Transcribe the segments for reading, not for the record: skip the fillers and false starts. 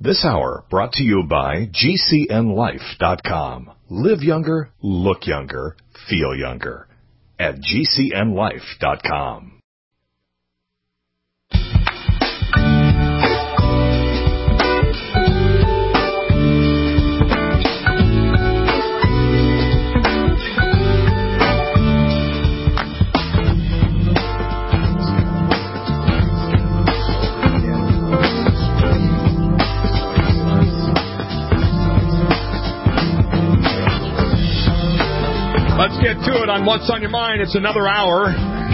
This hour brought to you by GCNLife.com. Live younger, look younger, feel younger at GCNLife.com. Let's get to it on What's on Your Mind. It's another hour.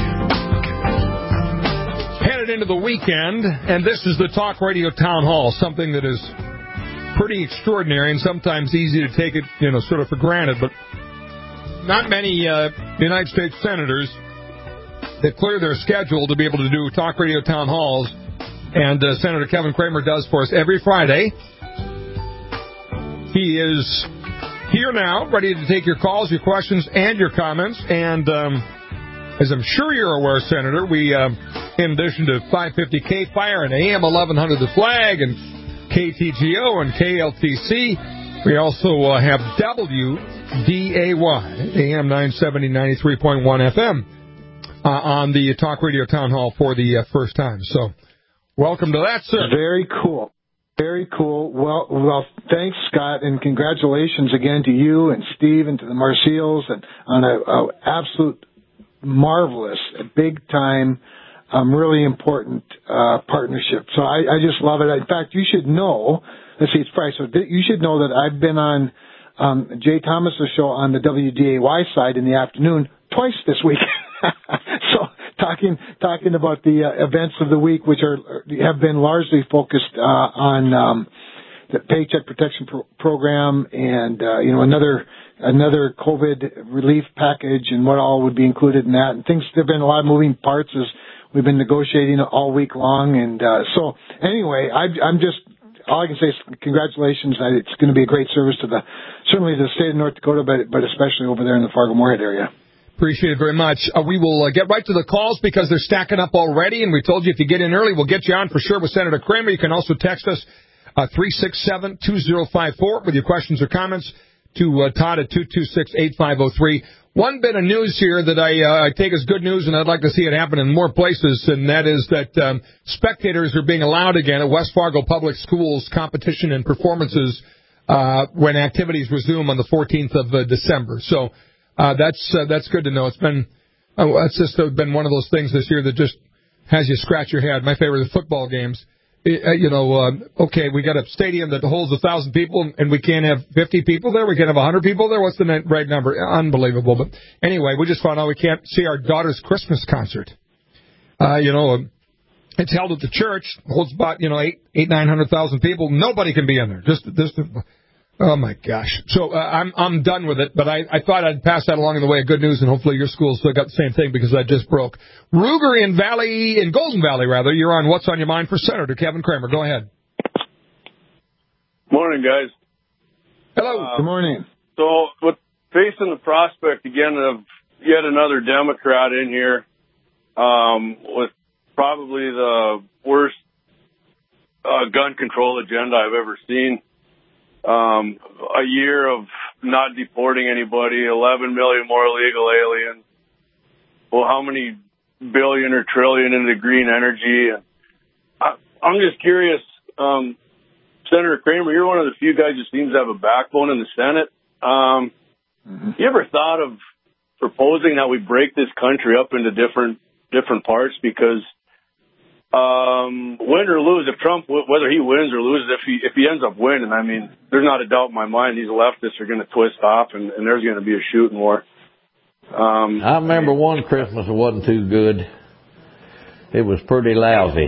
Headed into the weekend, and this is the Talk Radio Town Hall, something that is pretty extraordinary and sometimes easy to take it, sort of for granted, but not many United States senators that clear their schedule to be able to do Talk Radio Town Halls, and Senator Kevin Cramer does for us every Friday. He is here now, ready to take your calls, your questions, and your comments. And as I'm sure you're aware, Senator, we, in addition to 550 K-Fire and AM 1100 The Flag and KTGO and KLTC, we also have WDAY, AM 970, 93.1 FM, on the Talk Radio Town Hall for the first time. So welcome to that, sir. Very cool. Very cool. Well, thanks, Scott, and congratulations again to you and Steve and to the Marseilles and on a absolute marvelous, big-time, really important partnership. So I just love it. In fact, you should know, let's see, it's Friday, so you should know that I've been on Jay Thomas's show on the WDAY side in the afternoon twice this week. So talking about the events of the week, which have been largely focused on the Paycheck Protection Program and another COVID relief package and what all would be included in that. And things, there've been a lot of moving parts as we've been negotiating all week long. And so anyway, I'm just, all I can say is congratulations. It's going to be a great service to certainly to the state of North Dakota, but especially over there in the Fargo-Moorhead area. Appreciate it very much. We will get right to the calls because they're stacking up already, and we told you if you get in early, we'll get you on for sure with Senator Cramer. You can also text us 367-2054 with your questions or comments to Todd at 226-8503. One bit of news here that I take as good news, and I'd like to see it happen in more places, and that is that spectators are being allowed again at West Fargo Public Schools competition and performances when activities resume on the 14th of December. So that's good to know. It's been been one of those things this year that just has you scratch your head. My favorite is football games. Okay, we got a stadium that holds 1,000 people, and we can't have 50 people there. We can't have 100 people there. What's the right number? Unbelievable. But anyway, we just found out we can't see our daughter's Christmas concert. It's held at the church, holds about 900,000 people. Nobody can be in there. Just oh my gosh. So I'm done with it, but I thought I'd pass that along in the way of good news, and hopefully your school still got the same thing because that just broke. Ruger in Golden Valley, you're on What's on Your Mind for Senator Kevin Cramer. Go ahead. Morning, guys. Hello. Good morning. So, with facing the prospect again of yet another Democrat in here, with probably the worst gun control agenda I've ever seen. A year of not deporting anybody, 11 million more illegal aliens. Well, how many billion or trillion into green energy? I'm just curious, Senator Cramer, you're one of the few guys who seems to have a backbone in the Senate. You ever thought of proposing that we break this country up into different parts? Because win or lose, if Trump, whether he wins or loses, if he ends up winning, I mean, there's not a doubt in my mind these leftists are going to twist off, and there's going to be a shooting war. I remember one Christmas it wasn't too good. It was pretty lousy.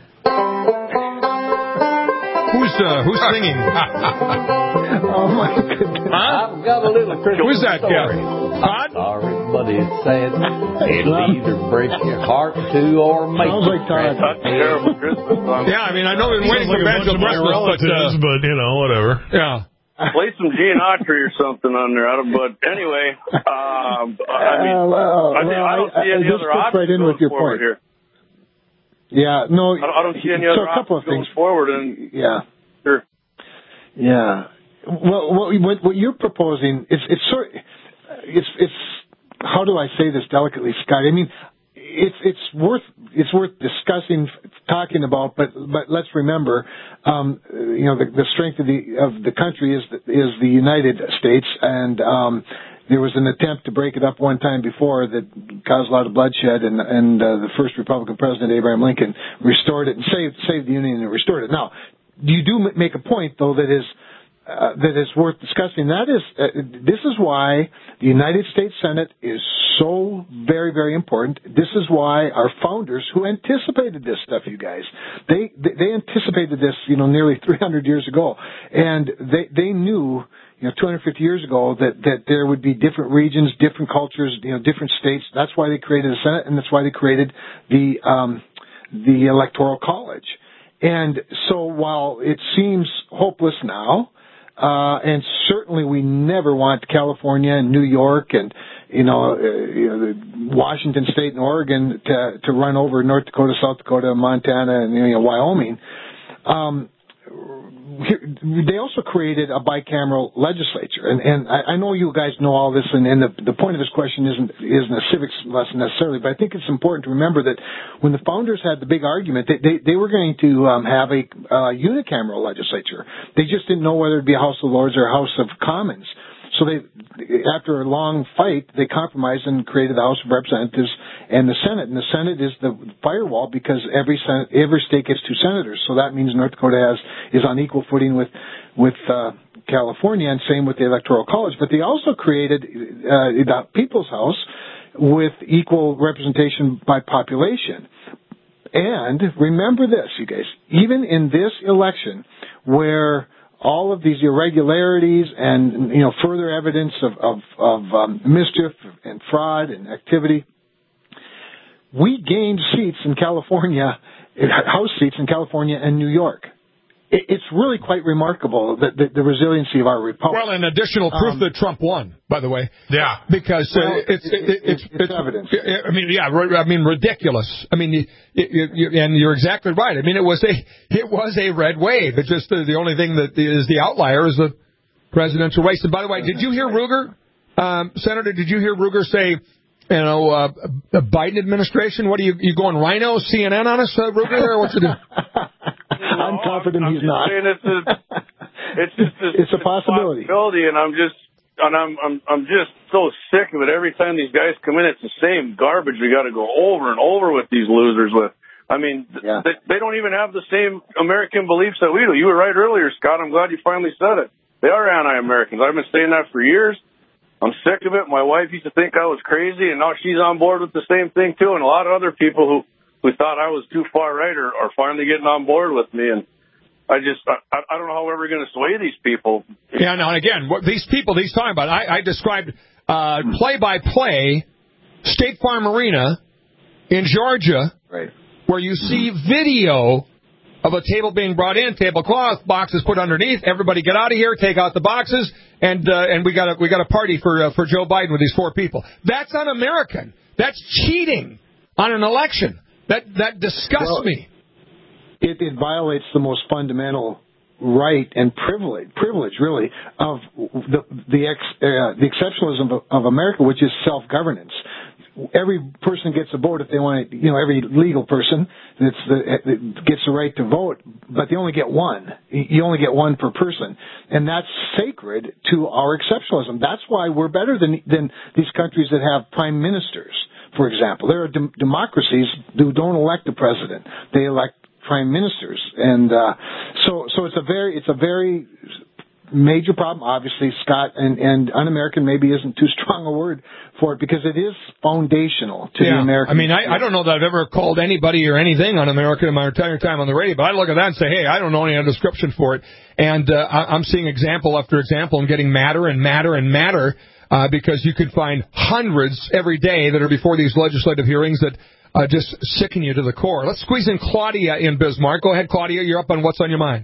Who's singing? Oh my goodness! I've got a little Christmas Who's that guy? Todd? Sorry, but it's sad. It'll either break your heart to or make Sounds like Todd. That's a terrible Christmas song. Yeah, I mean, I know we've been waiting for Banjo Christmas, but whatever. Yeah. Play some Gene Autry or something on there. But anyway, I don't see any other options right in with your forward point. here. Yeah, no. I don't see any other a couple options of things going forward. And yeah. Sure. Yeah. Well, what you're proposing it's how do I say this delicately, Scott? I mean, it's worth discussing, talking about, but let's remember, the strength of the country is the United States, and there was an attempt to break it up one time before that caused a lot of bloodshed, and the first Republican president, Abraham Lincoln, restored it and saved the Union and restored it. Now, you do make a point, though, that is worth discussing. That is, this is why the United States Senate is so very, very important. This is why our founders, who anticipated this stuff, you guys, they anticipated this, nearly 300 years ago, and they knew, 250 years ago that there would be different regions, different cultures, different states. That's why they created the Senate, and that's why they created the Electoral College. And so while it seems hopeless now, and certainly we never want California and New York and, Washington State and Oregon to run over North Dakota, South Dakota, Montana, and, Wyoming. They also created a bicameral legislature, and I know you guys know all this, and the point of this question isn't a civics lesson necessarily, but I think it's important to remember that when the founders had the big argument, they were going to have a unicameral legislature. They just didn't know whether it'd be a House of Lords or a House of Commons. So after a long fight, they compromised and created the House of Representatives and the Senate. And the Senate is the firewall because every state gets 2 senators. So that means North Dakota is on equal footing with California, and same with the Electoral College. But they also created the People's House with equal representation by population. And remember this, you guys, even in this election where all of these irregularities and, further evidence of mischief and fraud and activity, we gained seats in California, House seats in California and New York. It's really quite remarkable the resiliency of our republic. Well, and additional proof that Trump won, by the way. Yeah. Because it's evidence. I mean, ridiculous. I mean, and you're exactly right. I mean, it was a red wave. It's just the only thing that is the outlier is the presidential race. And by the way, did you hear Ruger, Senator? Did you hear Ruger say, the Biden administration? What are you going Rhino CNN on us, Ruger? Or what you doing? I'm confident he's not. It's a possibility, and I'm just so sick of it. Every time these guys come in, it's the same garbage we got to go over and over with these losers with. I mean, they don't even have the same American beliefs that we do. You were right earlier, Scott. I'm glad you finally said it. They are anti-Americans. I've been saying that for years. I'm sick of it. My wife used to think I was crazy, and now she's on board with the same thing, too. And a lot of other people who thought I was too far right are finally getting on board with me. And I don't know how we're ever going to sway these people. Yeah, no, and again, these people he's talking about, I described play-by-play State Farm Arena in Georgia, right, where you see video of a table being brought in, tablecloth, boxes put underneath. Everybody get out of here, take out the boxes, and we got a party for Joe Biden with these 4 people. That's un-American. That's cheating on an election. That disgusts me. It violates the most fundamental right and privilege really, of the exceptionalism of America, which is self-governance. Every person gets a vote if they want to, every legal person that gets the right to vote, but they only get one. You only get one per person. And that's sacred to our exceptionalism. That's why we're better than these countries that have prime ministers, for example. There are democracies who don't elect a president. They elect prime ministers. And so it's a very major problem, obviously, Scott, and un-American maybe isn't too strong a word for it, because it is foundational to the American. I mean, I don't know that I've ever called anybody or anything un-American in my entire time on the radio, but I look at that and say, hey, I don't know any other description for it. And I'm seeing example after example and getting madder and madder and madder because you could find hundreds every day that are before these legislative hearings that just sicken you to the core. Let's squeeze in Claudia in Bismarck. Go ahead, Claudia. You're up on What's on Your Mind.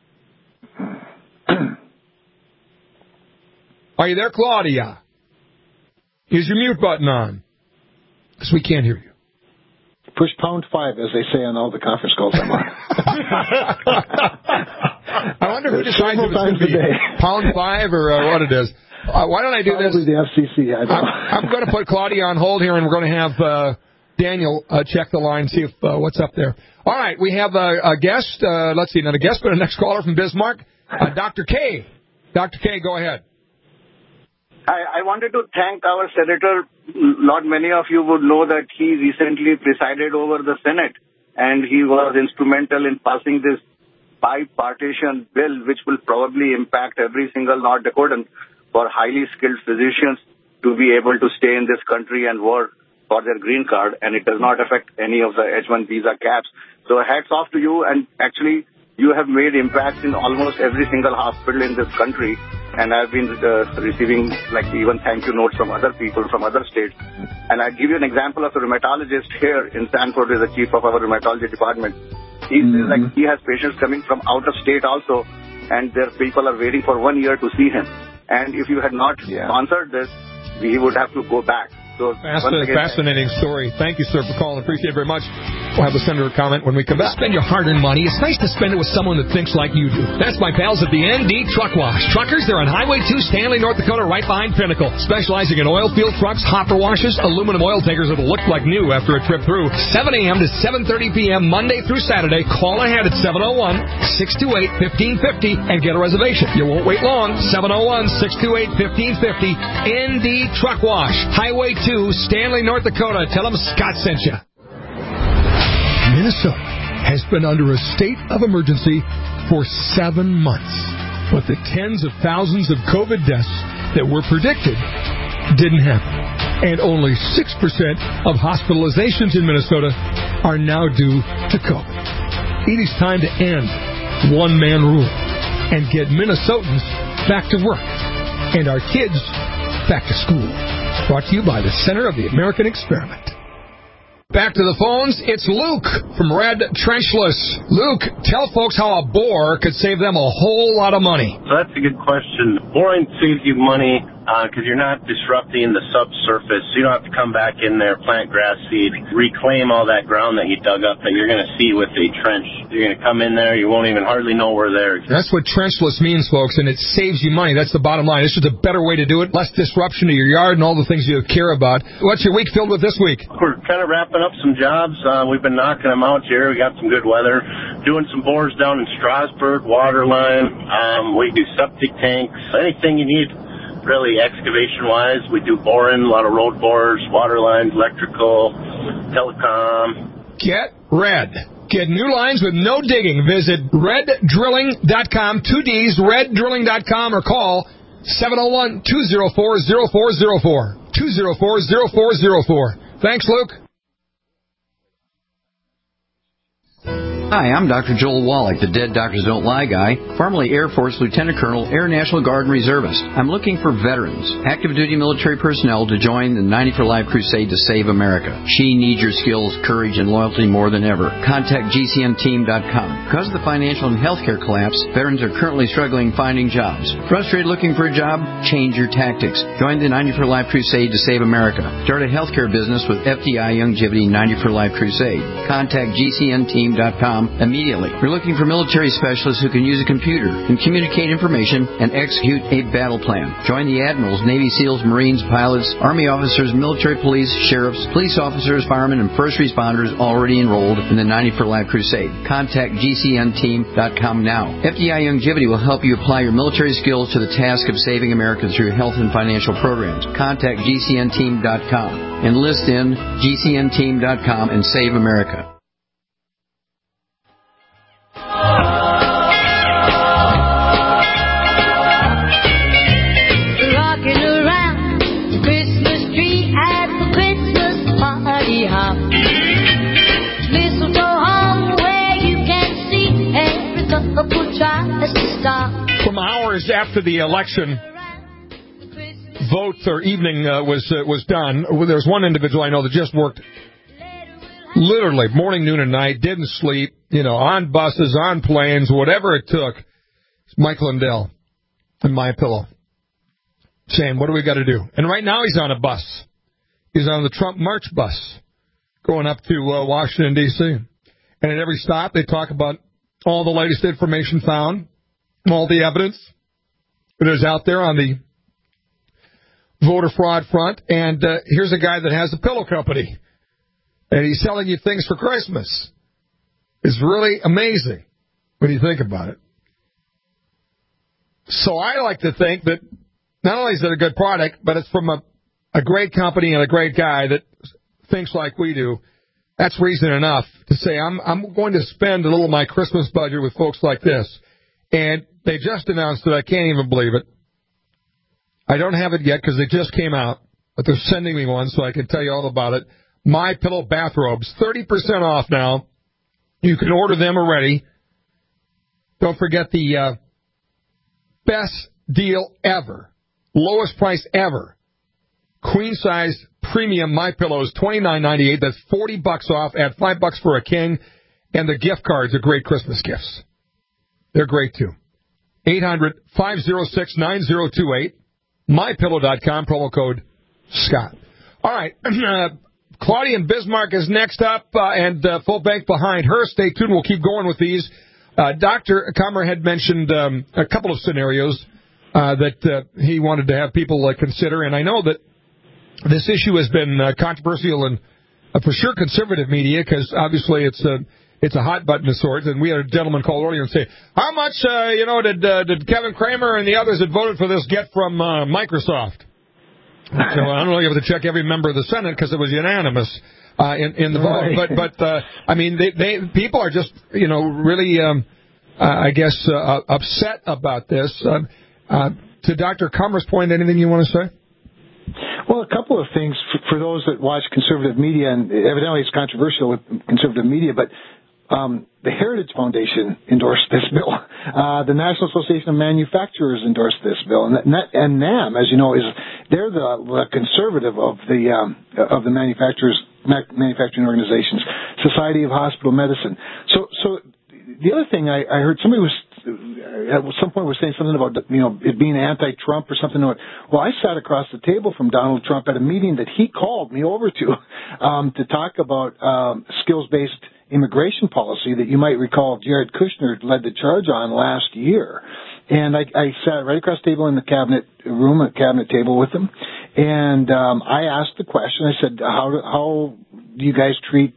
Are you there, Claudia? Is your mute button on? Because we can't hear you. Push #5, as they say on all the conference calls I'm on. I wonder who decides if it's going to be pound 5 or what it is. Why don't I do this? Probably the FCC. I'm going to put Claudia on hold here, and we're going to have Daniel check the line, see if what's up there. All right, we have a guest. Let's see, not a guest, but a next caller from Bismarck, Dr. K. Dr. K, go ahead. I wanted to thank our senator. Not many of you would know that he recently presided over the Senate, and he was instrumental in passing this bipartisan bill, which will probably impact every single North Dakotan for highly skilled physicians to be able to stay in this country and work for their green card, and it does not affect any of the H-1 visa caps. So hats off to you, and actually you have made impacts in almost every single hospital in this country, and I've been receiving even thank you notes from other people from other states. And I'll give you an example of a rheumatologist here in Sanford, who is the chief of our rheumatology department. He says he has patients coming from out of state also, and their people are waiting for 1 year to see him. And if you had not sponsored this, he would have to go back. So fascinating story. Thank you, sir, for calling. Appreciate it very much. We'll have the senator comment when we come back. Spend your hard-earned money. It's nice to spend it with someone that thinks like you do. That's my pals at the ND Truck Wash. Truckers, they're on Highway 2, Stanley, North Dakota, right behind Pinnacle. Specializing in oil field trucks, hopper washes, aluminum oil tankers that'll look like new after a trip through. 7 a.m. to 7:30 p.m. Monday through Saturday. Call ahead at 701-628-1550 and get a reservation. You won't wait long. 701-628-1550. ND Truck Wash. Highway 2, Stanley, North Dakota. Tell them Scott sent you. Minnesota has been under a state of emergency for 7 months, but the tens of thousands of COVID deaths that were predicted didn't happen, and only 6% of hospitalizations in Minnesota are now due to COVID. It is time to end one-man rule and get Minnesotans back to work and our kids back to school. Brought to you by the Center of the American Experiment. Back to the phones, it's Luke from Red Trenchless. Luke, tell folks how a bore could save them a whole lot of money. So that's a good question. Boring saves you money because you're not disrupting the subsurface. You don't have to come back in there, plant grass seed, reclaim all that ground that you dug up that you're going to see with a trench. You're going to come in there, you won't even hardly know we're there. That's what trenchless means, folks, and it saves you money. That's the bottom line. This is a better way to do it. Less disruption to your yard and all the things you care about. What's your week filled with this week? We're kind of wrapping up some jobs. We've been knocking them out here. We got some good weather. Doing some bores down in Strasburg, water line. We do septic tanks, anything you need. Really, excavation-wise, we do boring, a lot of road bores, water lines, electrical, telecom. Get Red. Get new lines with no digging. Visit reddrilling.com, 2 Ds, reddrilling.com, or call 701-204-0404. 204-0404. Thanks, Luke. Hi, I'm Dr. Joel Wallach, the Dead Doctors Don't Lie guy, formerly Air Force Lieutenant Colonel, Air National Guard and Reservist. I'm looking for veterans, active duty military personnel to join the 90 for Life crusade to save America. She needs your skills, courage, and loyalty more than ever. Contact GCNteam.com. Because of the financial and healthcare collapse, veterans are currently struggling finding jobs. Frustrated looking for a job? Change your tactics. Join the 90 for Life crusade to save America. Start a healthcare business with FDI Youngevity 90 for Life crusade. Contact GCNteam.com immediately. We're looking for military specialists who can use a computer and communicate information and execute a battle plan. Join the admirals, Navy SEALs, Marines, pilots, Army officers, military police, sheriffs, police officers, firemen, and first responders already enrolled in the 90 for Life crusade. Contact GCNteam.com now. FDI Youngevity will help you apply your military skills to the task of saving America through health and financial programs. Contact GCNteam.com. Enlist in GCNteam.com and save America. Rocking around the Christmas tree at the Christmas party hop. Mistletoe hung where you can see every couple tries to stop. From hours after the election vote or evening was done, there was one individual I know that just worked literally morning, noon, and night, didn't sleep, on buses, on planes, whatever it took. It's Mike Lindell and MyPillow saying, what do we got to do? And right now he's on a bus. He's on the Trump March bus going up to Washington, D.C. And at every stop they talk about all the latest information found all the evidence that is out there on the voter fraud front. And here's a guy that has a pillow company, and he's selling you things for Christmas. It's really amazing when you think about it. So I like to think that not only is it a good product, but it's from a great company and a great guy that thinks like we do. That's reason enough to say I'm going to spend a little of my Christmas budget with folks like this. And they just announced it. I can't even believe it. I don't have it yet because they just came out, but they're sending me one so I can tell you all about it. MyPillow bathrobes, 30% off now. You can order them already. Don't forget the best deal ever, lowest price ever. Queen size premium MyPillow is $29.98. That's $40 off. Add $5 for a king, and the gift cards are great Christmas gifts. They're great too. 800-506-9028. MyPillow.com, promo code Scott. All right. Claudia in Bismarck is next up, and Full Bank behind her. Stay tuned. We'll keep going with these. Dr. Kammer had mentioned a couple of scenarios that he wanted to have people consider, and I know that this issue has been controversial in, for sure, conservative media, because obviously it's a hot button of sorts. And we had a gentleman call earlier and say, how much, did Kevin Kramer and the others that voted for this get from Microsoft? So I don't really have to check every member of the Senate because it was unanimous in the vote. But I mean, they people are just, really, I guess, upset about this. To Dr. Kammer's point, anything you want to say? Well, a couple of things for those that watch conservative media, and evidently it's controversial with conservative media, but the Heritage Foundation endorsed this bill. The National Association of Manufacturers endorsed this bill, and NAM, as you know, they're the conservative of the manufacturing organizations, Society of Hospital Medicine. So the other thing I heard, somebody was at some point was saying something about it being anti-Trump or something. Well, I sat across the table from Donald Trump at a meeting that he called me over to talk about skills-based immigration policy that you might recall Jared Kushner led the charge on last year. And I sat right across the table in the cabinet room, a cabinet table with him, and I asked the question. I said, how do you guys treat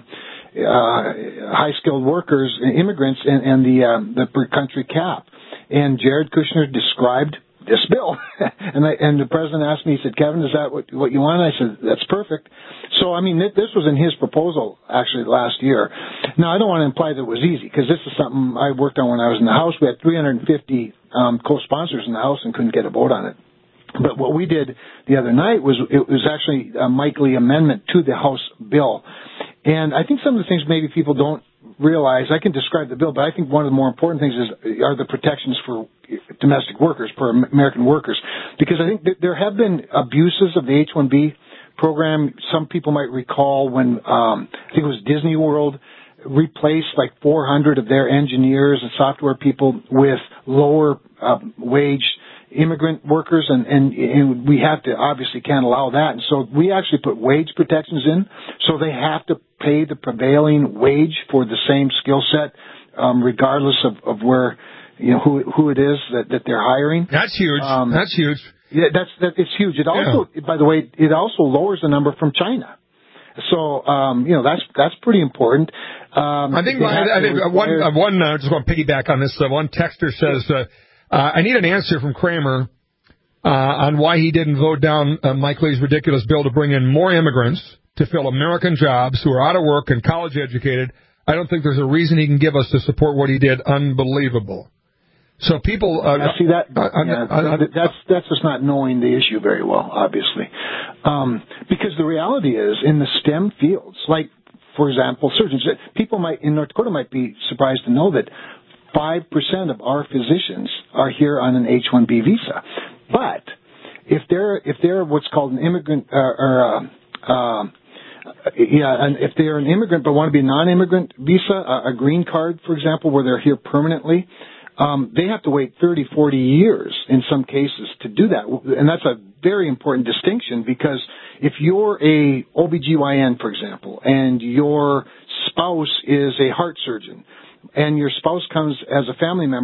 high-skilled workers, immigrants, and the per-country cap? And Jared Kushner described this bill. and the president asked me, he said, Kevin, is that what you want? And I said, that's perfect. So, I mean, this was in his proposal, actually, last year. Now, I don't want to imply that it was easy, because this is something I worked on when I was in the House. We had 350 co-sponsors in the House and couldn't get a vote on it. But what we did the other night was actually a Mike Lee amendment to the House bill. And I think some of the things maybe people don't realize, I can describe the bill, but I think one of the more important things are the protections for domestic workers, for American workers. Because I think that there have been abuses of the H-1B program. Some people might recall when, I think it was Disney World, replaced like 400 of their engineers and software people with lower wage immigrant workers, and we have to obviously can't allow that. And so we actually put wage protections in, so they have to pay the prevailing wage for the same skill set, regardless of where, who it is that they're hiring. That's huge. That's huge. Yeah, it's huge. It also, by the way, it also lowers the number from China. So, that's pretty important. I think one just want to piggyback on this. One texter says, I need an answer from Kramer on why he didn't vote down Mike Lee's ridiculous bill to bring in more immigrants to fill American jobs who are out of work and college educated. I don't think there's a reason he can give us to support what he did. Unbelievable. So people see that. That's just not knowing the issue very well, obviously, because the reality is in the STEM fields, like for example, surgeons. People in North Dakota might be surprised to know that 5% of our physicians are here on an H-1B visa, but if they're what's called an immigrant and if they're an immigrant but want to be a non-immigrant visa, a green card, for example, where they're here permanently. They have to wait 30, 40 years in some cases to do that. And that's a very important distinction, because if you're a OBGYN, for example, and your spouse is a heart surgeon, and your spouse comes as a family member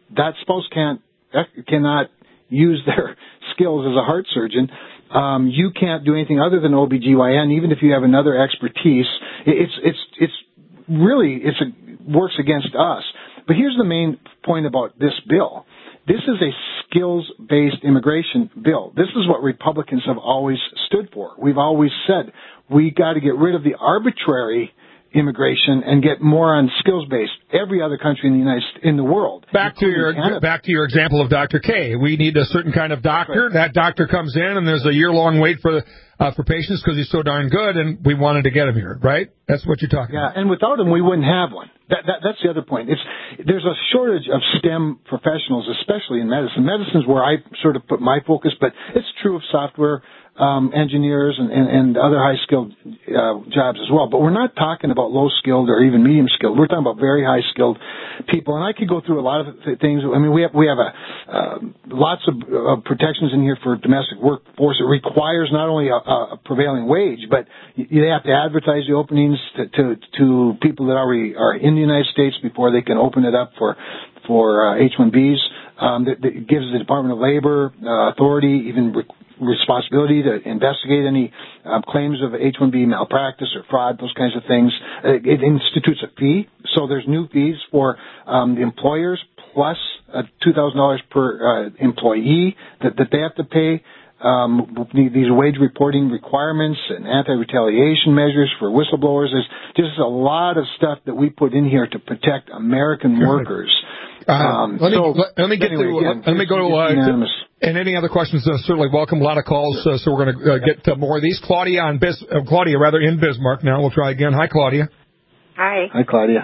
that spouse cannot use their skills as a heart surgeon. You can't do anything other than OBGYN, even if you have another expertise. It's really works against us. But here's the main point about this bill. This is a skills-based immigration bill. This is what Republicans have always stood for. We've always said we got to get rid of the arbitrary immigration and get more on skills-based. Every other country in the world. Back to your example of Dr. K. We need a certain kind of doctor. Right. That doctor comes in, and there's a year-long wait for patients because he's so darn good, and we wanted to get him here, right? That's what you're talking about. Yeah, and without him, we wouldn't have one. That's the other point. There's a shortage of STEM professionals, especially in medicine. Medicine's where I sort of put my focus, but it's true of software engineers and other high-skilled jobs as well. But we're not talking about low-skilled or even medium-skilled. We're talking about very high-skilled people. And I could go through a lot of things. I mean, we have lots of protections in here for domestic workforce. It requires not only a prevailing wage, but you have to advertise the openings to people that already are in the United States before they can open it up for H-1Bs. That gives the Department of Labor authority, even responsibility to investigate any claims of H-1B malpractice or fraud, those kinds of things. It institutes a fee, so there's new fees for the employers plus $2,000 per employee that they have to pay. These wage reporting requirements and anti-retaliation measures for whistleblowers. There's just a lot of stuff that we put in here to protect American workers. Let me go to and any other questions, certainly welcome. A lot of calls, so we're going to get to more of these. Claudia in Bismarck now. We'll try again. Hi, Claudia. Hi. Hi, Claudia.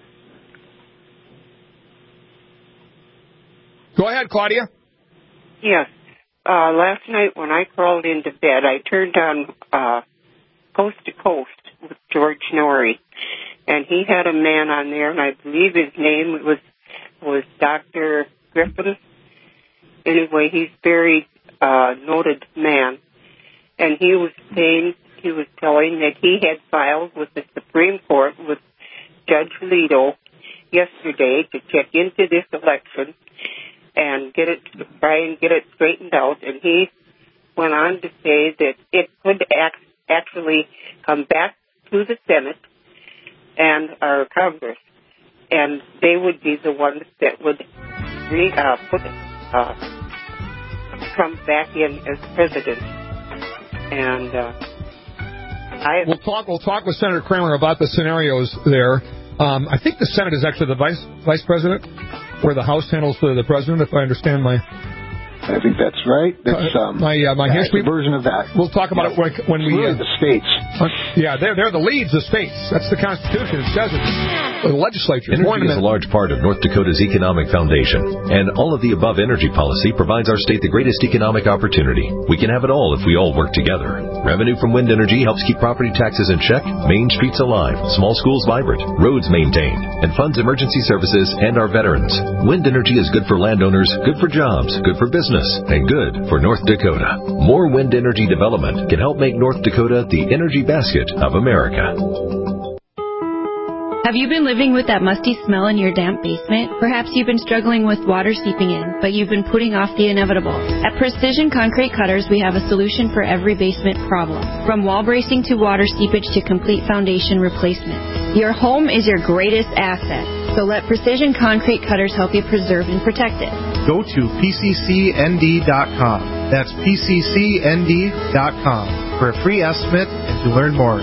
Go ahead, Claudia. Yes. Last night when I crawled into bed, I turned on Coast to Coast with George Norrie, and he had a man on there, and I believe his name was Dr. Griffin. Anyway, he's very noted man, and he was telling that he had filed with the Supreme Court with Judge Alito yesterday to check into this election and try and get it straightened out. And he went on to say that it could actually come back to the Senate and our Congress, and they would be the ones that would put Trump back in as president. And we'll talk with Senator Kramer about the scenarios there. I think the Senate is actually the vice president, where the House handles the president, if I understand my... I think that's right. That's my history version of that. We'll talk about it when we... Really the states. They're the leads, the states. That's the Constitution. It says it. The legislature. Energy is a large part of North Dakota's economic foundation, and all of the above energy policy provides our state the greatest economic opportunity. We can have it all if we all work together. Revenue from wind energy helps keep property taxes in check, main streets alive, small schools vibrant, roads maintained, and funds emergency services and our veterans. Wind energy is good for landowners, good for jobs, good for business, and good for North Dakota. More wind energy development can help make North Dakota the energy basket of America. Have you been living with that musty smell in your damp basement? Perhaps you've been struggling with water seeping in, but you've been putting off the inevitable. At Precision Concrete Cutters, we have a solution for every basement problem. From wall bracing to water seepage to complete foundation replacement. Your home is your greatest asset, so let Precision Concrete Cutters help you preserve and protect it. Go to PCCND.com. That's PCCND.com for a free estimate and to learn more.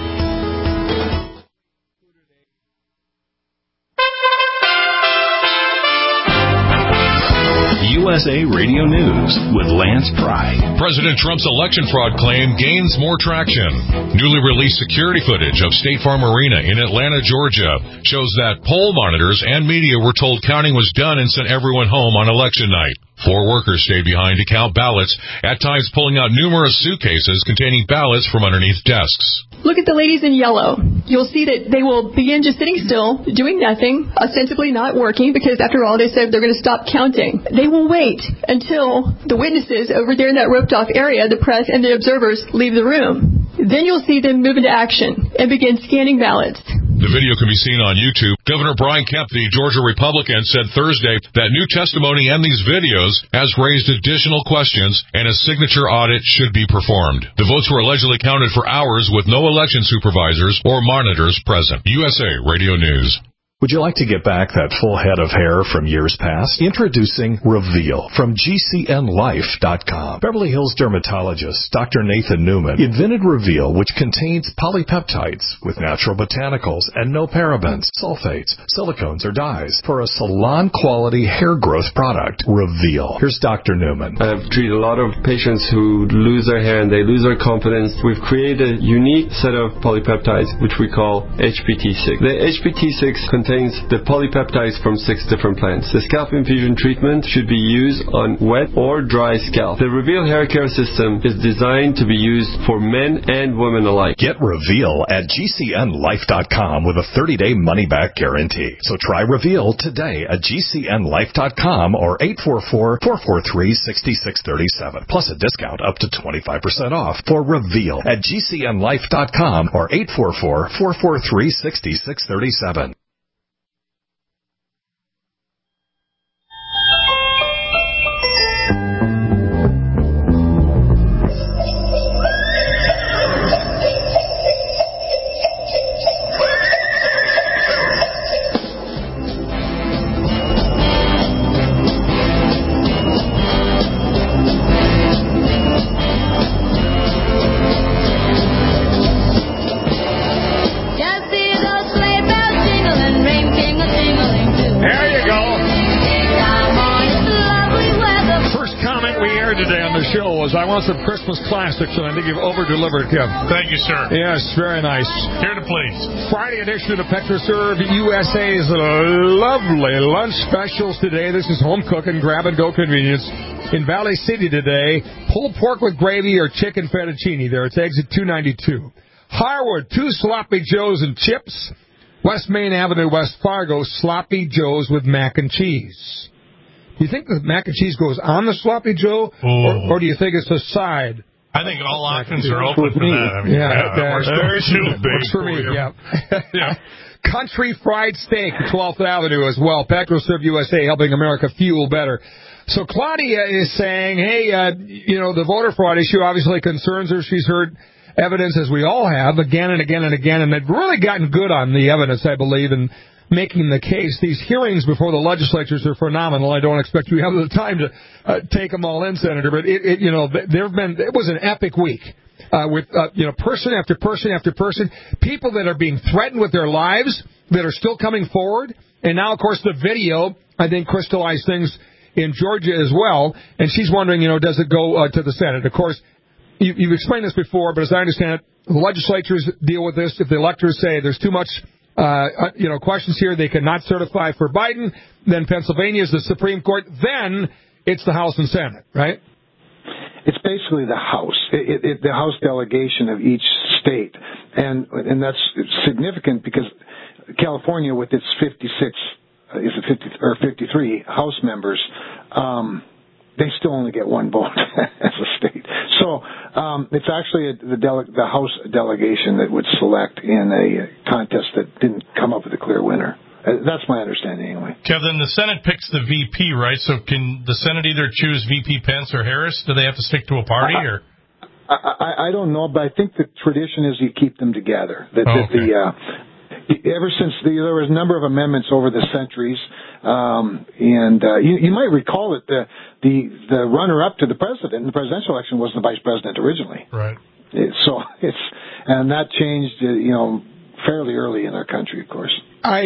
USA Radio News with Lance Pry. President Trump's election fraud claim gains more traction. Newly released security footage of State Farm Arena in Atlanta, Georgia, shows that poll monitors and media were told counting was done and sent everyone home on election night. 4 workers stayed behind to count ballots, at times pulling out numerous suitcases containing ballots from underneath desks. Look at the ladies in yellow. You'll see that they will begin just sitting still, doing nothing, ostensibly not working, because after all, they said they're going to stop counting. They will wait until the witnesses over there in that roped-off area, the press and the observers, leave the room. Then you'll see them move into action and begin scanning ballots. The video can be seen on YouTube. Governor Brian Kemp, the Georgia Republican, said Thursday that new testimony and these videos has raised additional questions and a signature audit should be performed. The votes were allegedly counted for hours with no election supervisors or monitors present. USA Radio News. Would you like to get back that full head of hair from years past? Introducing Reveal from GCNLife.com. Beverly Hills dermatologist Dr. Nathan Newman invented Reveal, which contains polypeptides with natural botanicals and no parabens, sulfates, silicones, or dyes for a salon-quality hair growth product. Reveal. Here's Dr. Newman. I've treated a lot of patients who lose their hair and they lose their confidence. We've created a unique set of polypeptides, which we call HPT6. The HPT6 contains the polypeptides from 6 different plants. The scalp infusion treatment should be used on wet or dry scalp. The Reveal hair care system is designed to be used for men and women alike. Get Reveal at GCNLife.com with a 30-day money-back guarantee. So try Reveal today at GCNLife.com or 844-443-6637. Plus a discount up to 25% off for Reveal at GCNLife.com or 844-443-6637. I want some Christmas classics, and I think you've over-delivered, Kev. Thank you, sir. Yes, very nice. Here to please. Friday edition of PetroServe USA's lovely lunch specials today. This is home cooking, grab-and-go convenience. In Valley City today, pulled pork with gravy or chicken fettuccine. There, it's exit 292. Harwood, 2 Sloppy Joes and chips. West Main Avenue, West Fargo, Sloppy Joes with mac and cheese. Do you think the mac and cheese goes on the Sloppy Joe, or do you think it's a side? I think all options are open for that. I mean, works for me. Yeah. Country Fried Steak, 12th Avenue as well. PetroServe USA, helping America fuel better. So Claudia is saying, hey, the voter fraud issue obviously concerns her. She's heard evidence, as we all have, again and again and again, and they've really gotten good on the evidence, I believe, and making the case. These hearings before the legislatures are phenomenal. I don't expect you have the time to take them all in, Senator, but it was an epic week with person after person after person, people that are being threatened with their lives that are still coming forward, and now, of course, the video I think crystallized things in Georgia as well. And she's wondering, does it go to the Senate? Of course, you've explained this before, but as I understand it, the legislatures deal with this. If the electors say there's too much questions here, they cannot certify for Biden. Then Pennsylvania is the Supreme Court. Then it's the House and Senate, right? It's basically the House, the House delegation of each state, and that's significant because California, with its 53 House members, they still only get one vote as a state. So it's actually the House delegation that would select in a contest that didn't come up with a clear winner. That's my understanding anyway. Kevin, the Senate picks the VP, right? So can the Senate either choose VP Pence or Harris? Do they have to stick to a party? Or I don't know, but I think the tradition is you keep them together. Ever since there was a number of amendments over the centuries, and you might recall that the runner-up to the president in the presidential election was the vice president originally. Right. And that changed, fairly early in our country, of course.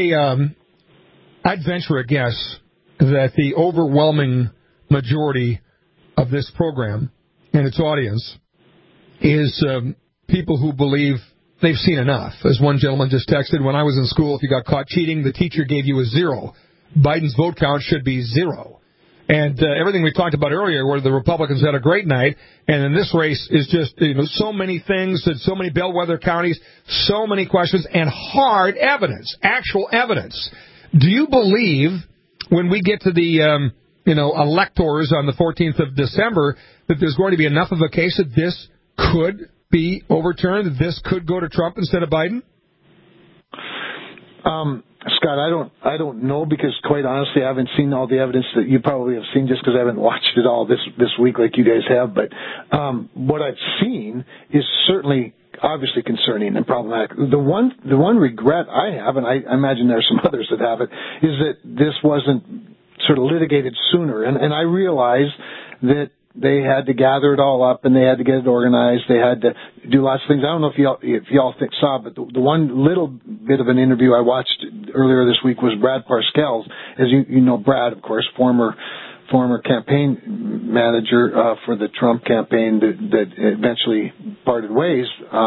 I'd venture a guess that the overwhelming majority of this program and its audience is people who believe they've seen enough. As one gentleman just texted, when I was in school, if you got caught cheating, the teacher gave you a 0. Biden's vote count should be 0. And everything we talked about earlier, where the Republicans had a great night, and in this race is just so many things, and so many bellwether counties, so many questions, and hard evidence, actual evidence. Do you believe when we get to the electors on the 14th of December that there's going to be enough of a case that this could be overturned, that this could go to Trump instead of Biden? Scott, I don't know, because quite honestly, I haven't seen all the evidence that you probably have seen, just because I haven't watched it all this week like you guys have. But what I've seen is certainly obviously concerning and problematic. The one regret I have, and I imagine there's some others that have it, is that this wasn't sort of litigated sooner. And I realize that they had to gather it all up and they had to get it organized. They had to do lots of things. I don't know if y'all saw, but the one little bit of an interview I watched earlier this week was Brad Parscales. As you know, Brad, of course, former campaign manager for the Trump campaign that eventually parted ways.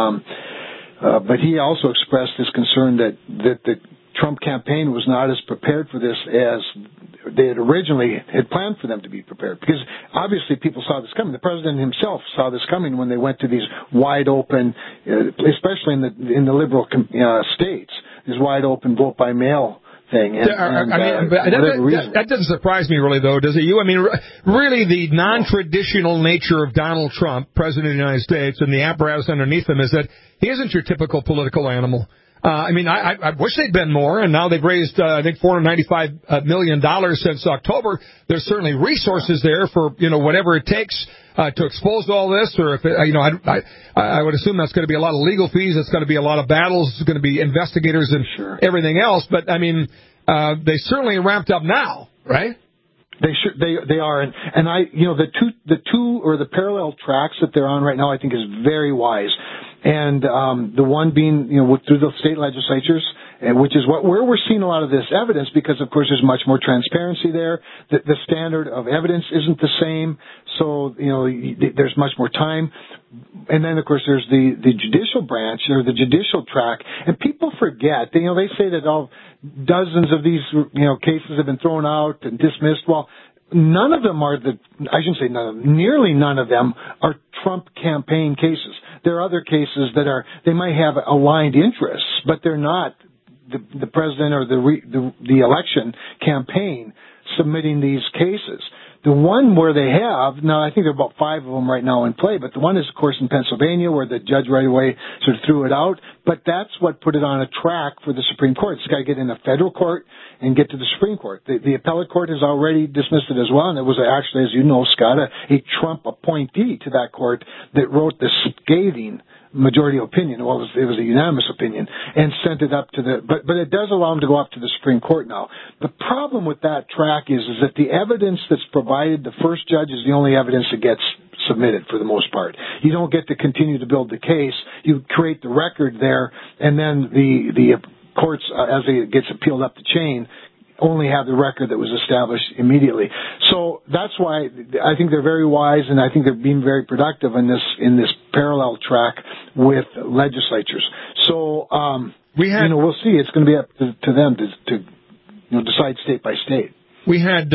But he also expressed his concern that the Trump campaign was not as prepared for this as they had originally had planned for them to be prepared, because obviously people saw this coming. The president himself saw this coming when they went to these wide open, especially in the liberal states, these wide open vote by mail thing. That doesn't surprise me really, though, does it? You? I mean, really, the non-traditional nature of Donald Trump, president of the United States, and the apparatus underneath him is that he isn't your typical political animal. I wish they'd been more, and now they've raised, I think, $495 million since October. There's certainly resources there for, whatever it takes to expose all this, or if, I would assume that's going to be a lot of legal fees, it's going to be a lot of battles, it's going to be investigators and everything else, but, they certainly ramped up now, right? They are, and the two or the parallel tracks that they're on right now, I think, is very wise. And the one being, through the state legislatures, which is where we're seeing a lot of this evidence, because of course there's much more transparency there. The standard of evidence isn't the same, so there's much more time. And then of course there's the judicial branch or the judicial track, and people forget. They say that dozens of these cases have been thrown out and dismissed. Well, none of them are nearly none of them are Trump campaign cases. There are other cases that they might have aligned interests, but they're not the president or the election campaign submitting these cases. The one where they have, now I think there are about 5 of them right now in play, but the one is, of course, in Pennsylvania, where the judge right away sort of threw it out, but that's what put it on a track for the Supreme Court. It's got to get in a federal court and get to the Supreme Court. The appellate court has already dismissed it as well, and it was actually, as you know, Scott, a Trump appointee to that court that wrote the scathing majority opinion. Well, it was a unanimous opinion, and sent it up to but it does allow them to go up to the Supreme Court now. The problem with that track is that the evidence that's provided, the first judge, is the only evidence that gets submitted for the most part. You don't get to continue to build the case. You create the record there, and then the courts, as it gets appealed up the chain, only have the record that was established immediately. So that's why I think they're very wise, and I think they're being very productive in this parallel track with legislatures. So we'll see. It's going to be up to them to decide state by state. We had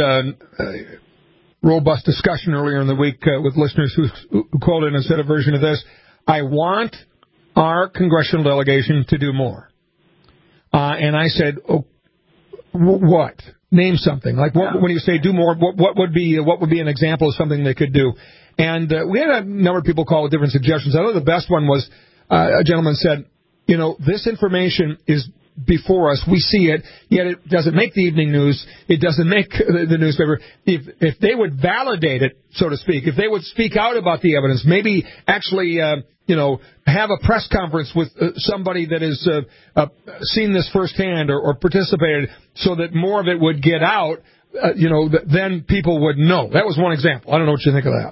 robust discussion earlier in the week with listeners who called in and said a version of this. I want our congressional delegation to do more. And I said, what? Name something. Like when you say do more, what would be an example of something they could do? And we had a number of people call with different suggestions. I know the best one was a gentleman said, this information is before us. We see it, yet it doesn't make the evening news. It doesn't make the newspaper. If they would validate it, so to speak, if they would speak out about the evidence, maybe actually, have a press conference with somebody that has seen this firsthand or participated, so that more of it would get out, then people would know. That was one example. I don't know what you think of that.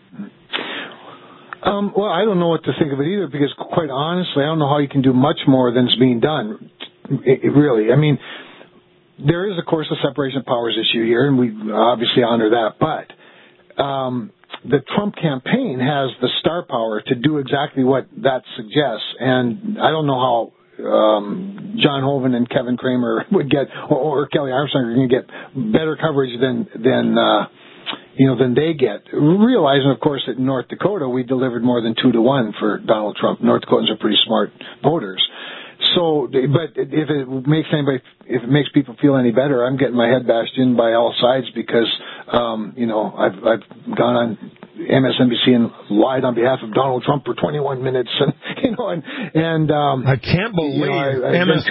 Well, I don't know what to think of it either, because quite honestly, I don't know how you can do much more than is being done. Really. I mean, there is, of course, a separation of powers issue here, and we obviously honor that, but the Trump campaign has the star power to do exactly what that suggests, and I don't know how John Hoeven and Kevin Kramer would get, or Kelly Armstrong are going to get better coverage than they get. Realizing, of course, that in North Dakota we delivered more than 2-1 for Donald Trump. North Dakotans are pretty smart voters. So, but if it makes people feel any better, I'm getting my head bashed in by all sides because, I've gone on MSNBC and lied on behalf of Donald Trump for 21 minutes, and I can't believe I've been too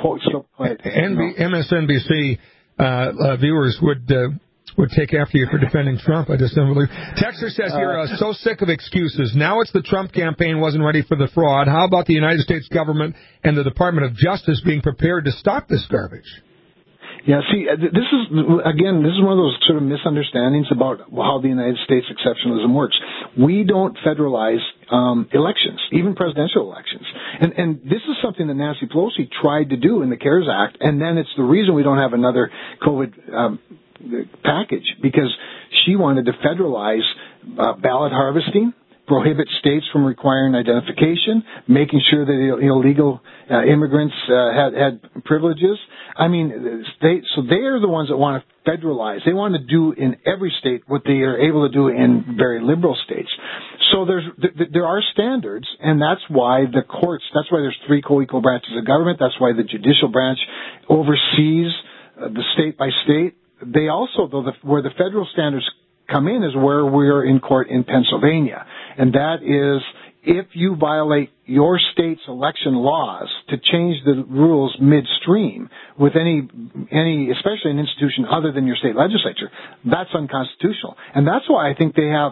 MSNBC viewers would take after you for defending Trump. I just don't believe. Texter says here, so sick of excuses. Now it's the Trump campaign wasn't ready for the fraud. How about the United States government and the Department of Justice being prepared to stop this garbage? Yeah, see, this is one of those sort of misunderstandings about how the United States exceptionalism works. We don't federalize elections, even presidential elections. And this is something that Nancy Pelosi tried to do in the CARES Act, and then it's the reason we don't have another COVID package, because she wanted to federalize ballot harvesting, prohibit states from requiring identification, making sure that illegal immigrants had privileges. I mean, so they are the ones that want to federalize. They want to do in every state what they are able to do in very liberal states. So there are standards, and that's why the courts, that's why there's 3 co-equal branches of government. That's why the judicial branch oversees the state by state. They also, though, where the federal standards come in is where we're in court in Pennsylvania. And that is if you violate your state's election laws to change the rules midstream with any, especially an institution other than your state legislature, that's unconstitutional. And that's why I think they have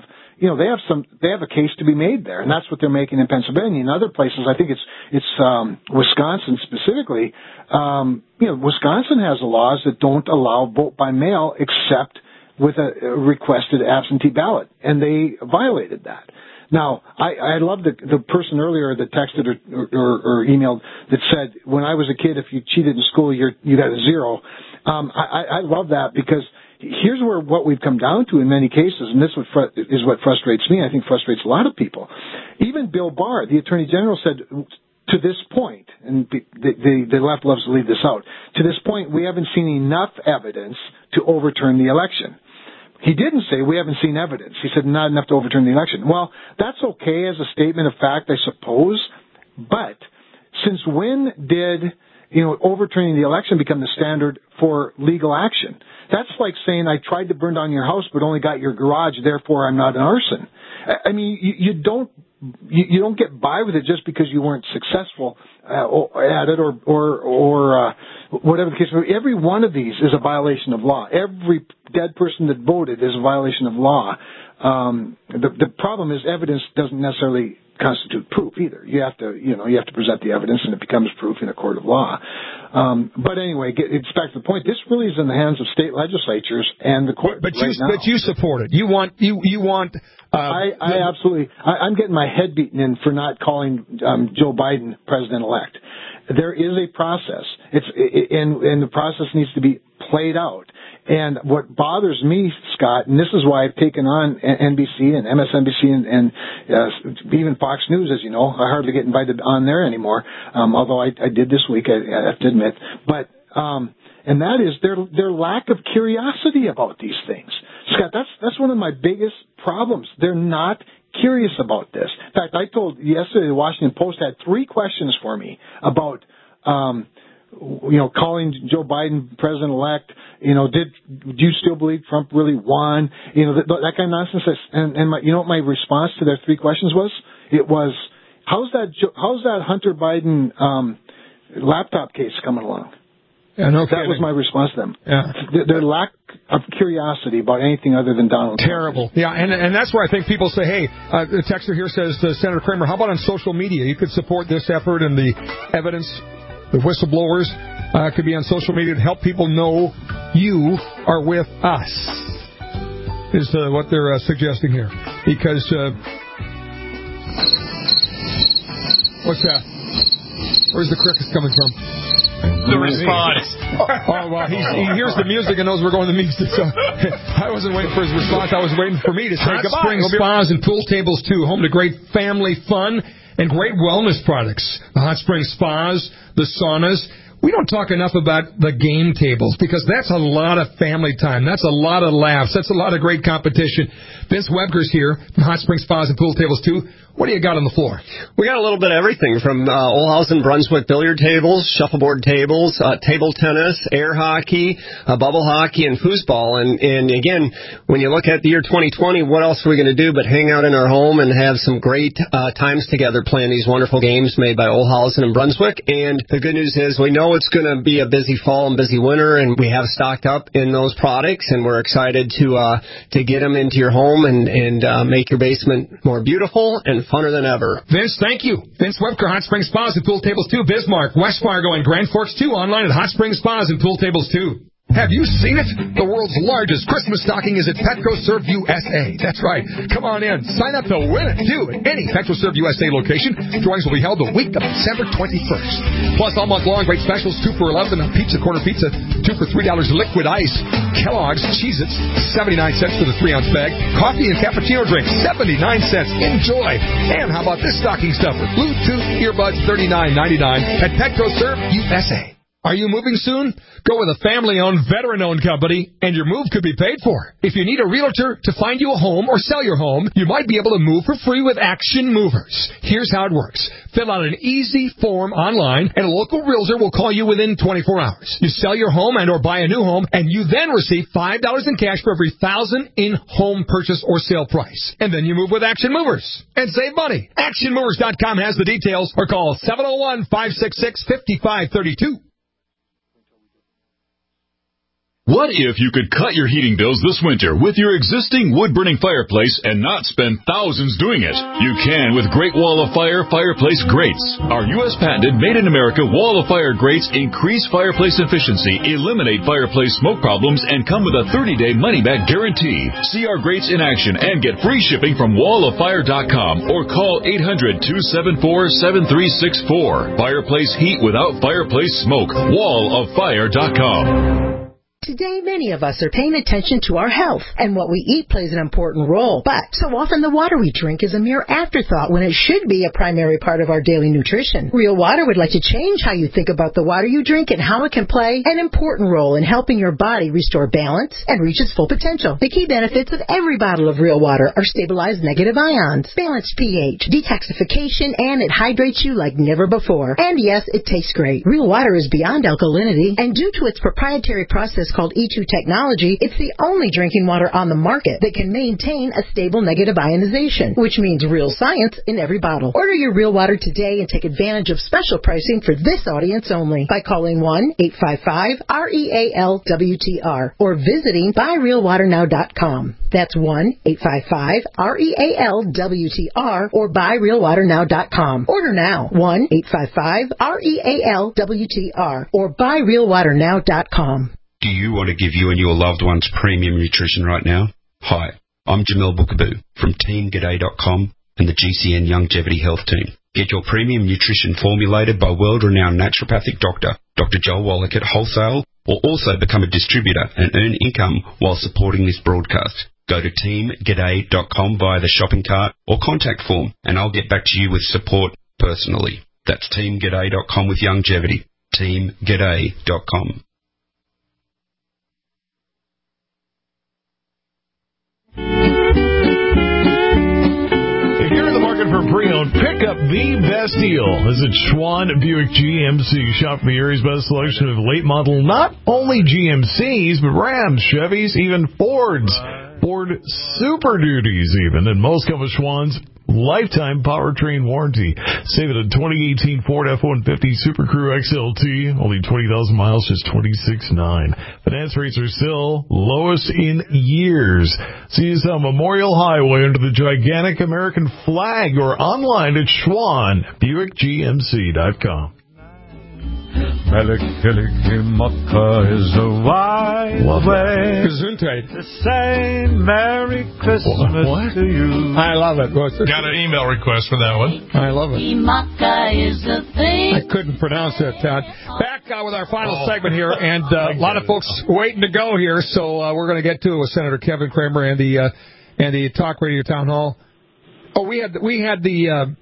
a case to be made there, and that's what they're making in Pennsylvania. In other places, I think it's Wisconsin specifically. Wisconsin has laws that don't allow vote by mail except with a requested absentee ballot, and they violated that. Now, I love the person earlier that texted or emailed that said, when I was a kid, if you cheated in school, you got a 0. I love that, because here's what we've come down to in many cases, and this is what frustrates me. I think frustrates a lot of people. Even Bill Barr, the Attorney General, said to this point, and the left loves to leave this out, to this point we haven't seen enough evidence to overturn the election. He didn't say we haven't seen evidence. He said not enough to overturn the election. Well, that's okay as a statement of fact, I suppose, but since when did overturning the election become the standard for legal action? That's like saying I tried to burn down your house but only got your garage, therefore I'm not an arson. I mean, you don't get by with it just because you weren't successful at it or whatever the case may be. Every one of these is a violation of law. Every dead person that voted is a violation of law. The problem is evidence doesn't necessarily constitute proof either. You have to present the evidence, and it becomes proof in a court of law. But anyway, it's back to the point. This really is in the hands of state legislatures and the court. But you support it. You want. I absolutely. I'm getting my head beaten in for not calling Joe Biden president-elect. There is a process. And the process needs to be played out. And what bothers me, Scott, and this is why I've taken on NBC and MSNBC and even Fox News, as you know, I hardly get invited on there anymore, although I did this week, I have to admit. But and that is their lack of curiosity about these things. Scott, that's one of my biggest problems. They're not curious about this. In fact, I told yesterday the Washington Post had 3 questions for me about calling Joe Biden president-elect. Do you still believe Trump really won? That kind of nonsense. And what my response to their 3 questions was? It was, how's that Hunter Biden laptop case coming along? Yeah, no that was my response to them. Yeah. Their lack of curiosity about anything other than Donald Trump. Terrible. Yeah, and that's where I think people say, hey, the texter here says, Senator Kramer, how about on social media? You could support this effort and the evidence. The whistleblowers could be on social media to help people know you are with us, is what they're suggesting here. Because, what's that? Where's the crickets coming from? The response. Well, he hears the music and knows we're going to music, so I wasn't waiting for his response. I was waiting for me to say goodbye. Hot Springs Spas and Pool Tables, too, home to great family fun and great wellness products. The Hot Springs Spas, the saunas. We don't talk enough about the game tables, because that's a lot of family time. That's a lot of laughs. That's a lot of great competition. Vince Webger's here from Hot Springs Spas and Pool Tables, too. What do you got on the floor? We got a little bit of everything from Olhausen Brunswick billiard tables, shuffleboard tables, table tennis, air hockey, bubble hockey, and foosball. And again, when you look at the year 2020, what else are we going to do but hang out in our home and have some great times together playing these wonderful games made by Olhausen and Brunswick? And the good news is we know know it's going to be a busy fall and busy winter, and we have stocked up in those products, and we're excited to get them into your home and make your basement more beautiful and funner than ever. Vince, thank you. Vince Webker, Hot Springs Spas and Pool Tables 2, Bismarck, West Fargo, and Grand Forks 2. Online at Hot Springs Spas and Pool Tables 2. Have you seen it? The world's largest Christmas stocking is at PetroServe USA. That's right. Come on in. Sign up to win it, too, at any PetroServe USA location. Drawings will be held the week of December 21st. Plus, all month long, great specials, 2 for $11, pizza, corner pizza, 2 for $3, liquid ice, Kellogg's, Cheez-Its, 79 cents for the 3-ounce bag, coffee and cappuccino drink, 79 cents. Enjoy. And how about this stocking stuffer? Bluetooth earbuds, $39.99 at PetroServe USA. Are you moving soon? Go with a family-owned, veteran-owned company, and your move could be paid for. If you need a realtor to find you a home or sell your home, you might be able to move for free with Action Movers. Here's how it works. Fill out an easy form online, and a local realtor will call you within 24 hours. You sell your home and or buy a new home, and you then receive $5 in cash for every $1,000 in home purchase or sale price. And then you move with Action Movers and save money. ActionMovers.com has the details, or call 701-566-5532. What if you could cut your heating bills this winter with your existing wood-burning fireplace and not spend thousands doing it? You can with Great Wall of Fire fireplace grates. Our U.S. patented made-in-America Wall of Fire grates increase fireplace efficiency, eliminate fireplace smoke problems, and come with a 30-day money-back guarantee. See our grates in action and get free shipping from walloffire.com or call 800-274-7364. Fireplace heat without fireplace smoke. walloffire.com. Today, many of us are paying attention to our health, and what we eat plays an important role. But so often the water we drink is a mere afterthought when it should be a primary part of our daily nutrition. Real Water would like to change how you think about the water you drink and how it can play an important role in helping your body restore balance and reach its full potential. The key benefits of every bottle of Real Water are stabilized negative ions, balanced pH, detoxification, and it hydrates you like never before. And yes, it tastes great. Real Water is beyond alkalinity, and due to its proprietary process called E2 technology, it's the only drinking water on the market that can maintain a stable negative ionization, which means real science in every bottle. Order your Real Water today and take advantage of special pricing for this audience only by calling 1-855-REAL-WTR or visiting buyrealwaternow.com. That's 1-855-REAL-WTR or buyrealwaternow.com. Order now. 1-855-REAL-WTR or buyrealwaternow.com. Do you want to give you and your loved ones premium nutrition right now? Hi, I'm Jamel Bookaboo from TeamGaday.com and the GCN Longevity Health Team. Get your premium nutrition formulated by world-renowned naturopathic doctor, Dr. Joel Wallach at wholesale, or also become a distributor and earn income while supporting this broadcast. Go to TeamGaday.com via the shopping cart or contact form, and I'll get back to you with support personally. That's TeamGaday.com with longevity. TeamGaday.com. If you're in the market for pre-owned, pick up the best deal. Visit Schwann Buick GMC. Shop for the area's best selection of late model, not only GMCs, but Rams, Chevys, even Fords. Ford Super Duties even, and most come with Schwann's lifetime powertrain warranty. Save it a 2018 Ford F-150 Super Crew XLT, only 20,000 miles, just $26,900. Finance rates are still lowest in years. See us on Memorial Highway under the gigantic American flag or online at SchwannBuickGMC.com. Melikilikimaka is a wide way to say Merry Christmas to you. I love it. Got an email request for that one. I love it. Is a thing. I couldn't pronounce it, Todd. Back with our final segment here, and a lot of folks waiting to go here, so we're going to get to Senator Kevin Cramer and the Talk Radio Town Hall. Oh, we had the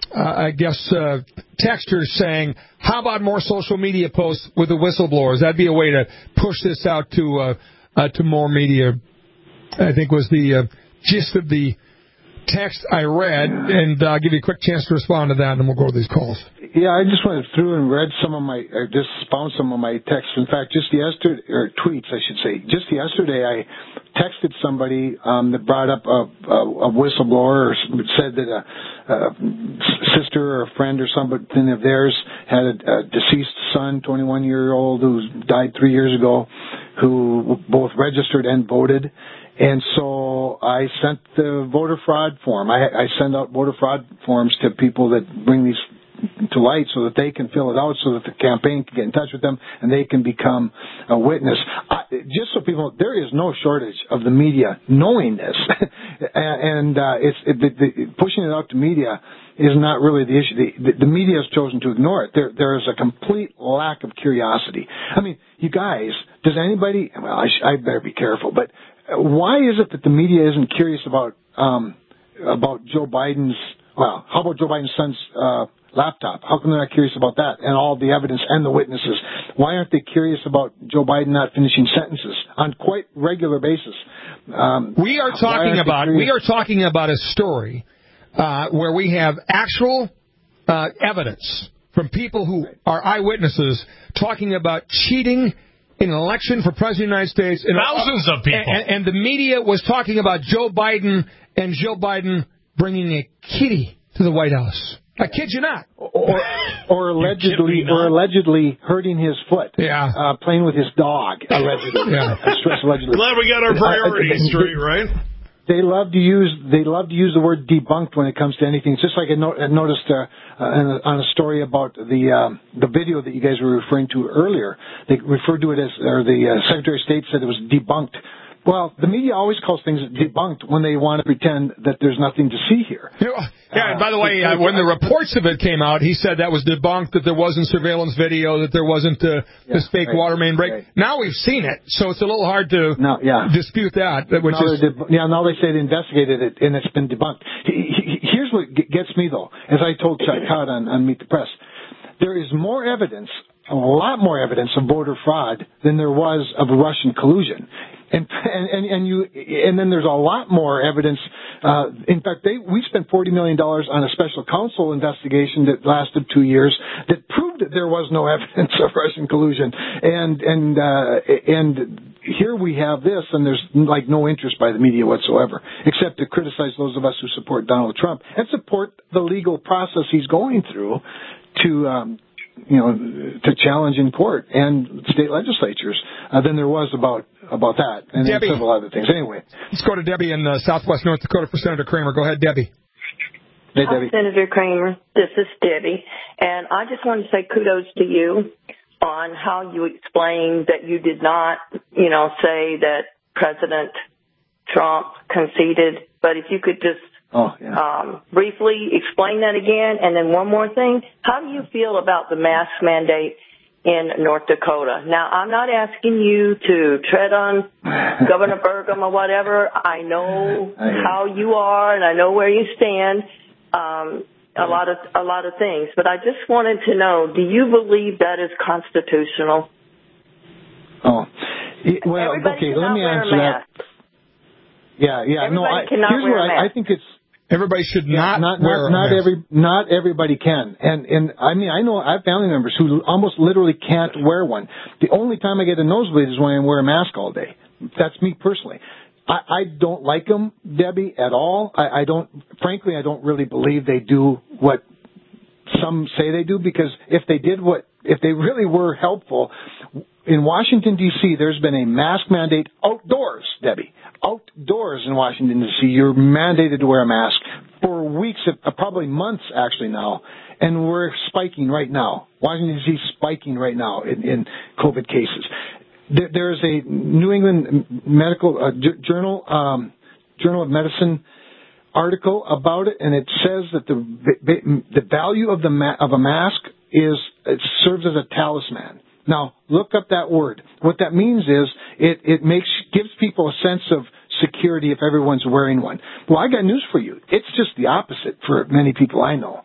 texters saying, how about more social media posts with the whistleblowers? That'd be a way to push this out to more media, I think was the gist of the text I read. And I'll give you a quick chance to respond to that, and then we'll go to these calls. I just went through and read just found some of my texts. In fact, just yesterday, or tweets, I should say. Just yesterday, I texted somebody that brought up a whistleblower, or said that a sister or a friend or something of theirs had a deceased son, 21-year-old, who died 3 years ago, who both registered and voted. And so I sent the voter fraud form. I send out voter fraud forms to people that bring these to light so that they can fill it out, so that the campaign can get in touch with them and they can become a witness. Just so people know, there is no shortage of the media knowing this. And pushing it out to media is not really the issue. The media has chosen to ignore it. There is a complete lack of curiosity. I mean, you guys, does anybody, well, I better be careful, but why is it that the media isn't curious about Joe Biden's, well, how about Joe Biden's son's laptop? How come they're not curious about that and all the evidence and the witnesses? Why aren't they curious about Joe Biden not finishing sentences on quite regular basis? We are talking about a story where we have actual evidence from people who are eyewitnesses talking about cheating in an election for President of the United States. Thousands of people. And the media was talking about Joe Biden and Joe Biden bringing a kitty to the White House. I kid you not. Or allegedly hurting his foot. Yeah. Playing with his dog. Allegedly. Yeah. I stress allegedly. Glad we got our priorities straight, right? They love to use the word debunked when it comes to anything. It's just like I noticed on a story about the video that you guys were referring to earlier. They referred to it as, or the Secretary of State said it was debunked. Well, the media always calls things debunked when they want to pretend that there's nothing to see here. Yeah, and by the way, when the reports of it came out, he said that was debunked, that there wasn't surveillance video, that there wasn't this fake water main break. Right. Now we've seen it, so it's a little hard to dispute that. Now they say they investigated it, and it's been debunked. Here's what gets me, though. As I told Chuck Todd on Meet the Press, there is more evidence, a lot more evidence of voter fraud than there was of Russian collusion. And then there's a lot more evidence. In fact, we spent $40 million on a special counsel investigation that lasted 2 years that proved that there was no evidence of Russian collusion. And here we have this, and there's like no interest by the media whatsoever, except to criticize those of us who support Donald Trump and support the legal process he's going through to challenge in court and state legislatures than there was about that and several other things. Anyway, let's go to Debbie in southwest North Dakota for Senator Kramer. Go ahead, Debbie. Hey, Debbie. Hi, Senator Kramer. This is Debbie, and I just wanted to say kudos to you on how you explained that you did not, say that President Trump conceded, but if you could just briefly explain that again. And then one more thing. How do you feel about the mask mandate in North Dakota? Now, I'm not asking you to tread on Governor Burgum or whatever. I know how you are, and I know where you stand. A lot of things. But I just wanted to know, do you believe that is constitutional? Oh, well, okay, let me answer that. Yeah. Here's where I think it's. Everybody should not wear a mask. Not everybody can. And I mean, I have family members who almost literally can't wear one. The only time I get a nosebleed is when I wear a mask all day. That's me personally. I don't like them, Debbie, at all. Frankly, I don't really believe they do what some say they do, because if they really were helpful, in Washington, D.C., there's been a mask mandate outdoors, Debbie. Outdoors in Washington, D.C., you're mandated to wear a mask for weeks, probably months actually now, and we're spiking right now. Washington, D.C. is spiking right now in COVID cases. There's a New England Medical Journal of Medicine article about it, and it says that the value of a mask serves as a talisman. Now, look up that word. What that means is it gives people a sense of security if everyone's wearing one. Well, I got news for you. It's just the opposite for many people I know.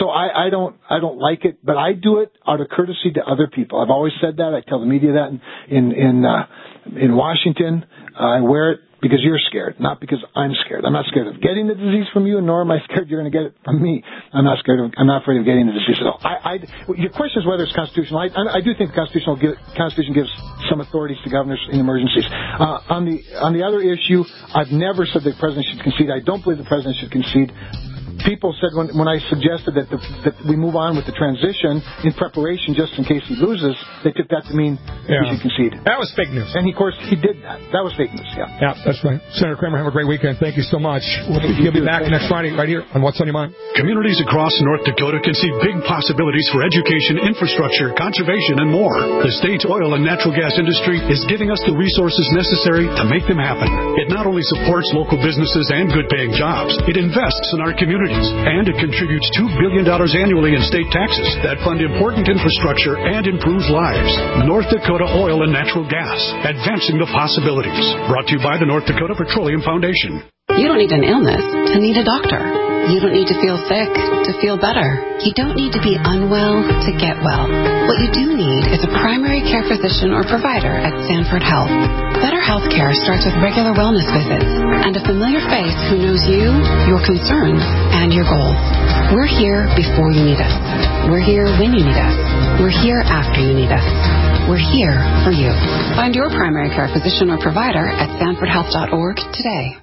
So I don't like it, but I do it out of courtesy to other people. I've always said that. I tell the media that in Washington. I wear it because you're scared, not because I'm scared. I'm not scared of getting the disease from you, nor am I scared you're going to get it from me. I'm not afraid of getting the disease at all. Your question is whether it's constitutional. I do think the Constitution gives some authorities to governors in emergencies. On the other issue, I've never said the president should concede. I don't believe the president should concede. People said when I suggested that we move on with the transition in preparation just in case he loses, they took that to mean he should concede. That was fake news. And, of course, he did that. That was fake news, yeah. Yeah, that's right. Senator Kramer, have a great weekend. Thank you so much. We'll be back next Friday right here on What's on Your Mind. Communities across North Dakota can see big possibilities for education, infrastructure, conservation, and more. The state's oil and natural gas industry is giving us the resources necessary to make them happen. It not only supports local businesses and good-paying jobs, it invests in our communities. And it contributes $2 billion annually in state taxes that fund important infrastructure and improves lives. North Dakota Oil and Natural Gas, advancing the possibilities. Brought to you by the North Dakota Petroleum Foundation. You don't need an illness to need a doctor. You don't need to feel sick to feel better. You don't need to be unwell to get well. What you do need is a primary care physician or provider at Sanford Health. Better health care starts with regular wellness visits and a familiar face who knows you, your concerns, and your goals. We're here before you need us. We're here when you need us. We're here after you need us. We're here for you. Find your primary care physician or provider at sanfordhealth.org today.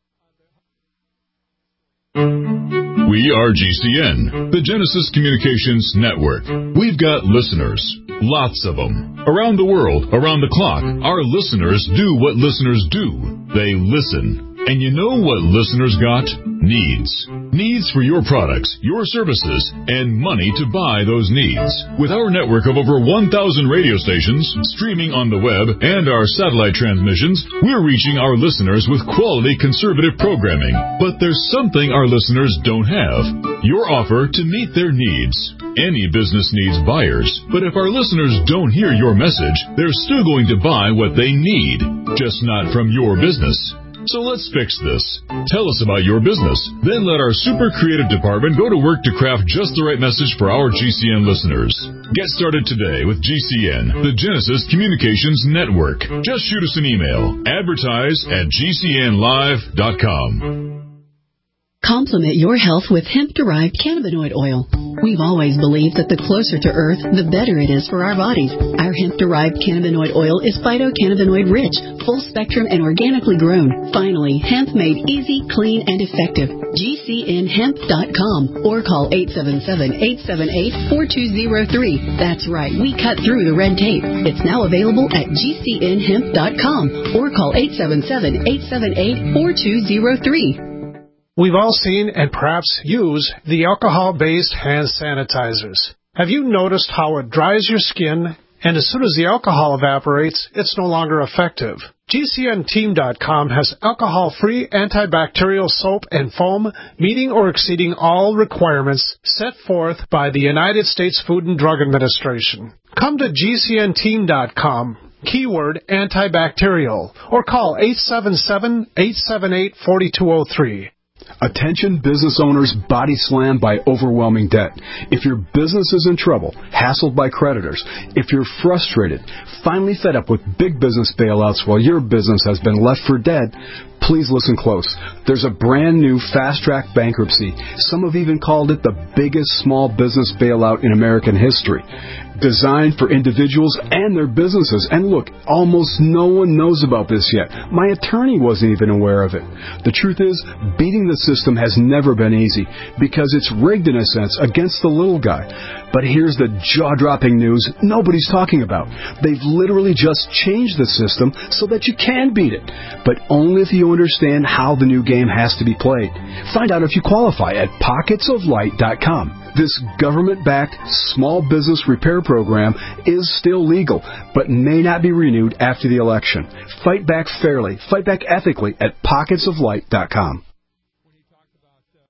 We are GCN, the Genesis Communications Network. We've got listeners, lots of them. Around the world, around the clock, our listeners do what listeners do. They listen. And you know what listeners got? Needs. Needs for your products, your services, and money to buy those needs. With our network of over 1,000 radio stations, streaming on the web, and our satellite transmissions, we're reaching our listeners with quality conservative programming. But there's something our listeners don't have. Your offer to meet their needs. Any business needs buyers, but if our listeners don't hear your message, they're still going to buy what they need, just not from your business. So let's fix this. Tell us about your business. Then let our super creative department go to work to craft just the right message for our GCN listeners. Get started today with GCN, the Genesis Communications Network. Just shoot us an email. Advertise@gcnlive.com. Complement your health with hemp-derived cannabinoid oil. We've always believed that the closer to Earth, the better it is for our bodies. Our hemp-derived cannabinoid oil is phytocannabinoid-rich, full-spectrum, and organically grown. Finally, hemp made easy, clean, and effective. GCNhemp.com or call 877-878-4203. That's right, we cut through the red tape. It's now available at GCNhemp.com or call 877-878-4203. We've all seen and perhaps use the alcohol-based hand sanitizers. Have you noticed how it dries your skin, and as soon as the alcohol evaporates, it's no longer effective? GCNteam.com has alcohol-free antibacterial soap and foam meeting or exceeding all requirements set forth by the United States Food and Drug Administration. Come to GCNteam.com. Keyword antibacterial, or call 877-878-4203. Attention business owners body slammed by overwhelming debt. If your business is in trouble, hassled by creditors, if you're frustrated, finally fed up with big business bailouts while your business has been left for dead, please listen close. There's a brand new fast-track bankruptcy. Some have even called it the biggest small business bailout in American history. Designed for individuals and their businesses. And look, almost no one knows about this yet. My attorney wasn't even aware of it. The truth is, beating the system has never been easy because it's rigged in a sense against the little guy. But here's the jaw-dropping news nobody's talking about. They've literally just changed the system so that you can beat it, but only if you understand how the new game has to be played. Find out if you qualify at pocketsoflight.com. This government-backed small business repair program is still legal, but may not be renewed after the election. Fight back fairly, fight back ethically at pocketsoflight.com.